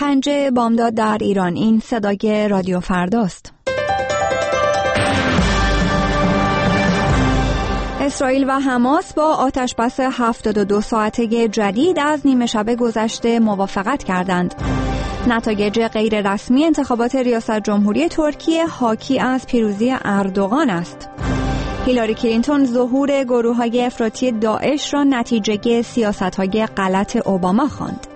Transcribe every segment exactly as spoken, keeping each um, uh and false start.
پنجه بامداد در ایران. این صدای رادیو فرداست. اسرائیل و حماس با آتشبس هفتاد و دو ساعته جدید از نیمه شب گذشته موافقت کردند. نتایج غیر رسمی انتخابات ریاست جمهوری ترکیه حاکی از پیروزی اردوغان است. هیلاری کلینتون ظهور گروه‌های افراطی داعش را نتیجه سیاست‌های غلط اوباما خواند.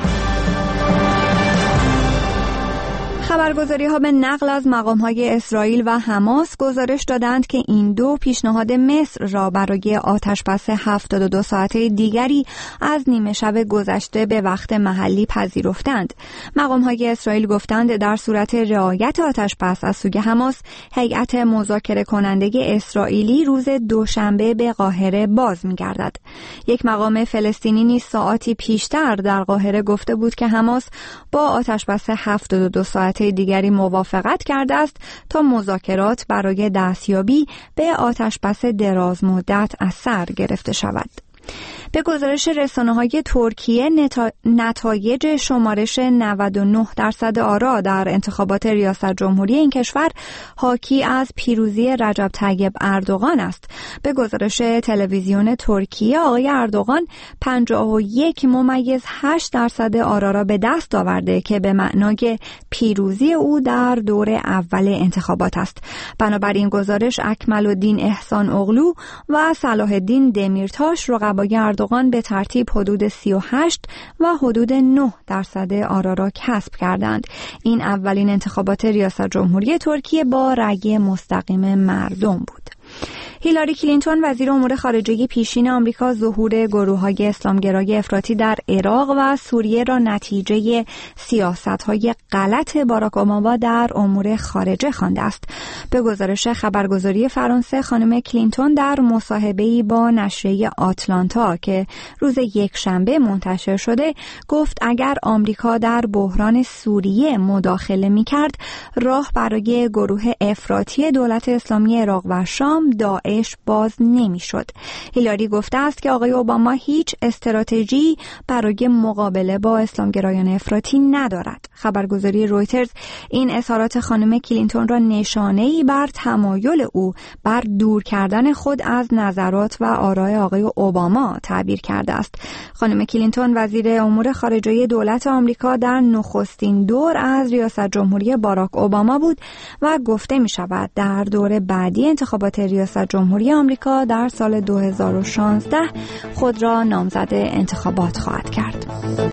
خبرگزاری‌ها به نقل از مقام‌های اسرائیل و حماس گزارش دادند که این دو پیشنهاد مصر را برای آتشبس هفتاد و دو ساعته دیگری از نیمه شب گذشته به وقت محلی پذیرفتند. مقام‌های اسرائیل گفتند در صورت رعایت آتشبس از سوی حماس، هیئت مذاکره کننده اسرائیلی روز دوشنبه به قاهره باز می‌گردد. یک مقام فلسطینی نیز ساعاتی پیشتر در قاهره گفته بود که حماس با آتشبس هفتاد و دو ساعته دیگری موافقت کرده است تا مذاکرات برای دستیابی به آتشبس دراز مدت از سر گرفته شود. به گزارش رسانه‌های ترکیه نتا... نتایج شمارش نود و نه درصد آرا در انتخابات ریاست جمهوری این کشور حاکی از پیروزی رجب طیب اردوغان است. به گزارش تلویزیون ترکیه آقای اردوغان پنجاه و یک ممیز هشت درصد آرا را به دست آورده که به معنای پیروزی او در دور اول انتخابات است. بنابراین گزارش اکملالدین احسان اغلو و صلاح الدین دمیرتاش رقبای اردوغان به ترتیب حدود سی و هشت و حدود نه درصد آرا را کسب کردند. این اولین انتخابات ریاست جمهوری ترکیه با رأی مستقیم مردم بود. هیلاری کلینتون وزیر امور خارجه پیشین آمریکا ظهور گروه‌های اسلامگرای افراطی در عراق و سوریه را نتیجه سیاست‌های غلط باراک اوباما در امور خارجه خوانده است. به گزارش خبرگزاری فرانسه، خانم کلینتون در مصاحبه‌ای با نشریه آتلانتا که روز یکشنبه منتشر شده گفت اگر آمریکا در بحران سوریه مداخله می‌کرد، راه برای گروه افراطی دولت اسلامی عراق و شام داعش باز نمی‌شد. هیلاری گفته است که آقای اوباما هیچ استراتژی برای مقابله با اسلامگرایان افراطی ندارد. خبرگزاری رویترز این اظهارات خانم کلینتون را نشانه‌ای بر تمایل او بر دور کردن خود از نظرات و آراء آقای اوباما تعبیر کرده است. خانم کلینتون وزیر امور خارجه دولت آمریکا در نخستین دور از ریاست جمهوری باراک اوباما بود و گفته می شود در دور بعدی انتخابات ریاست جمهوری آمریکا در سال دو هزار و شانزده خود را نامزد انتخابات خواهد کرد.